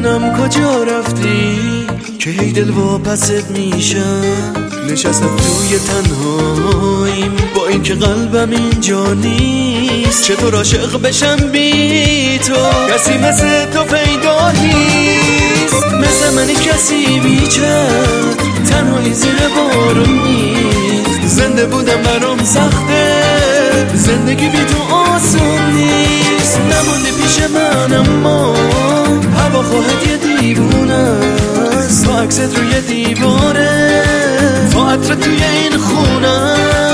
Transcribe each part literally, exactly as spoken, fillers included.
نمیدونم کجا رفتی که هی دل واپست میشم. نشستم توی تنهاییم با این که قلبم اینجا نیست. چطور عاشق بشم بی تو، کسی مثل تو پیدا نیست. مثل منی کسی بیچار، تنهایی زیر بارون نیست. زنده بودم برام سخته، زندگی بی تو آسون نیست. نمونده پیش من اما هوا خواهد یه دیوونه است. با عکست روی دیواره، با عطر توی این خونه.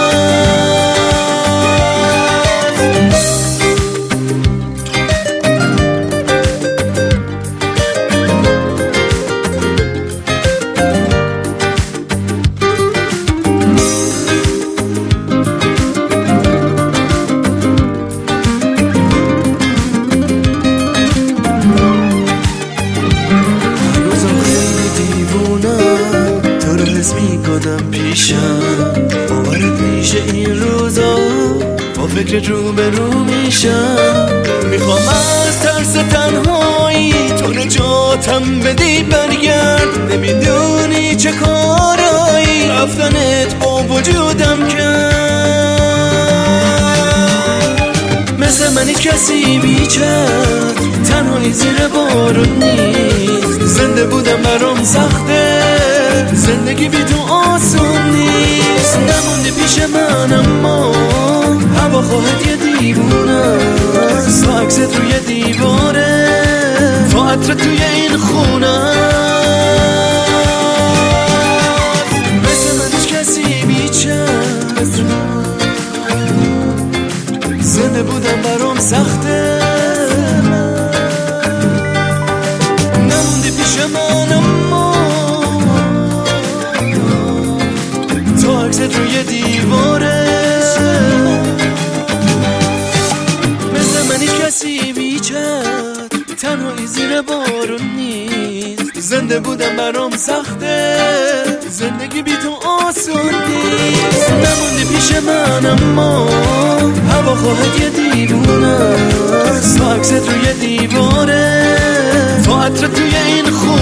میکنم پیشم، باورت میشه این روزا با فکرت رو به رو میشم. میخوام از ترس تنهایی تو نجاتم بدی برگرد. نمیدونی چه کارایی رفتنت با وجودم کرد. مثل منی کسی بیچار، تنهایی زیر بارون نیست. زنده بودم برام سخته، زندگی بی تو آسون نیست. نمونده پیش من اما هوا خواهد یه دیوونه است. با عکست روی دیواره، با عطر توی این خونه. مثل من هیچ کسی بیچار، زنده بودم برام سخته. نمونده پیش من اما عکست روی دیواره. مثل منی کسی بیچار، تنهایی زیر بارون نیست. زنده بودم برام سخته، زندگی بی تو آسون نیست. نمونده پیش من اما هوا خواهد یه دیوونه است. با عکست روی دیواره، با عطر توی این خونه.